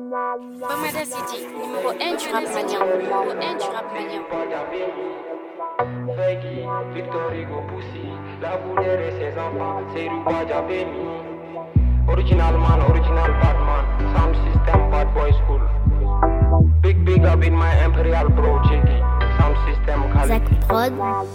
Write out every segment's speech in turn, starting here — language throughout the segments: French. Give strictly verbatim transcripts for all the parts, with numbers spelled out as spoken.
Bamada City, numéro un du rap malien. Numéro un du rap malien. Victor Hugo Pussy, la boulère et ses enfants, c'est Ruba Diabeni. Original man, original bad man, sound system, bad boy school. Big big up in my imperial bro, Jiggy, sound system, Zach Prod.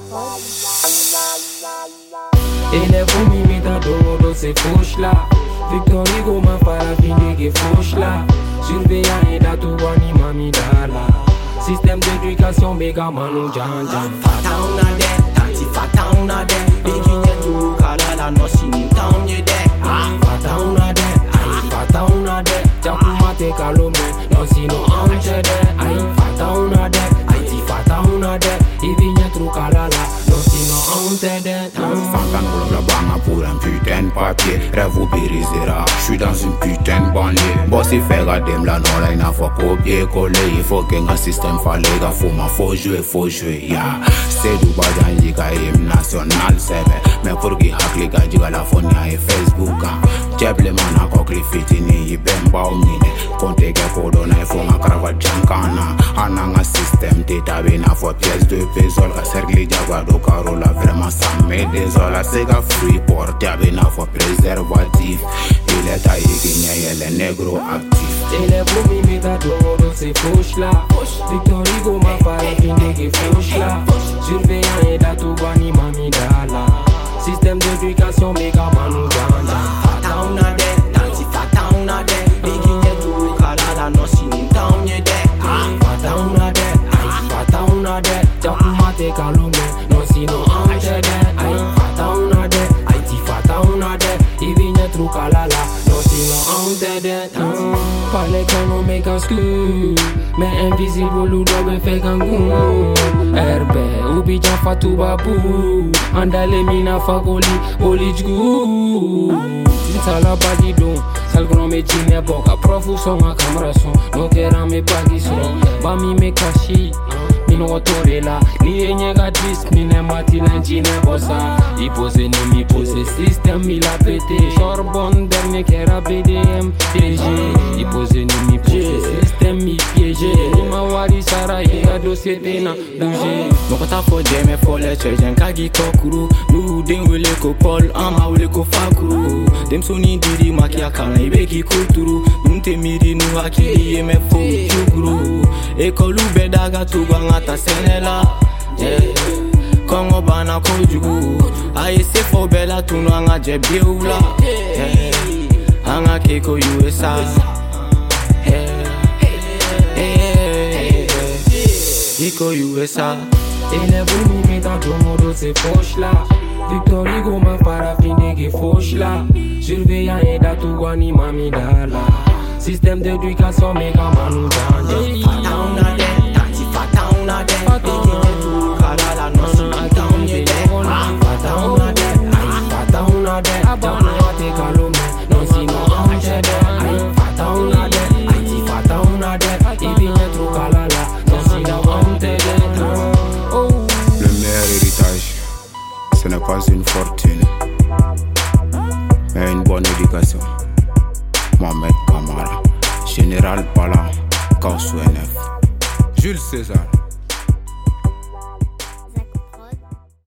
Et les vomis métadons dans ces fauches là. Victor Hugo m'a paraffiné qui fauche là. Surveillant et d'Atouani Mamidala. Système d'éducation méga manou jan jan. Fata una de, tanti fata una de. Bikinye tu kalala no sini town ye de. Fata una de, ay fata una de. Jakuma te kalome, no sino anje de. Ay fata una de, ay ti fata una de. Ibinya tru kalala, no sino anje de. Fantan la banga pour un putain de papier. Rêve ou périsera, j'suis dans une putain de banlieue. Bossy fait gadem la non la il faut copier coller. Il faut qu'un système fallait ga faut ma faut jouer faut jouer ya. C'est du bajan jiga hymne national c'est mais pour qui hack les gars jiga la fonia et Facebook. Jeble man a kokli fitini bemba umine. Konte ke kodona il faut ma cravate jankana. Ananga système teta bena faut pièce de pétrole ka cercle jagwa do carola vraiment ça me désola c'est ga fruit porte bena faut préservatif. Il est taillé qui est le négro actif. Et les vomis métadons dans ces fauches là. Victor Hugo m'a paraffiné qui fauche là. Surveillant et d'Atouani Mamidala. Système d'éducation méga manou jan jan. Fata una de, tanti fata una de. Bikinye tu kalala no sini town ye de. Fata una de, ay fata una de. Jakuma te kalome, no sino anje de. Ay fata una de, ay ti fata una de. Ibinya tru kalala, no sino anje de. Parle qu'on nous met exclu, mais invisible ou doit me faire gangou. Herbe, ou bijan fatou babou. Andale mina fagoli, olijgou. Sala badidon, sal grand me jine boka. Profu son a camera son, no kera me bagi son. Bami me kashi, mino otorela. Ni enye gadis, mine matina jine bossa. I pose ni mi pose système, il a pété. Charbon dernier kera B D M piégé. I pose ni mi pose système, il piégé. Ni ma wari sara, il a dossier dena bouger. Mokota fo jeme fo le chejen kagi kokuru. Nu den wele ko Paul, ama wele ko fakuru. Dem soni diri makia kana ibeki kulturu. Nte miri nu akili yeme fo chukuru. Ekolu bedaga tuga ngata senela. Kongo bana kojugu. Aye se fo bela tunu anga jebiula. Anga keko U S A. Iko U S A. Et les vomis métadons dans ces fauches là. Victor Hugo m'a paraffiné qui fauche là. Surveillant et d'Atouani Mamidala. Système d'éducation méga manou jan jan. Fata una de, tanti fata una de. Bikinye tu kalala no sini town ye de. Fata una de, ay fata una de. Jakuma te kalome, no sino anje de. Ay fata una de, ay ti fata una de. Ibinya tru kalala, no sino anje de. Le meilleur héritage, ce n'est pas une fortune, mais une bonne éducation. Mohamed Kamara, Général Pala, Kausu N F, Jules César.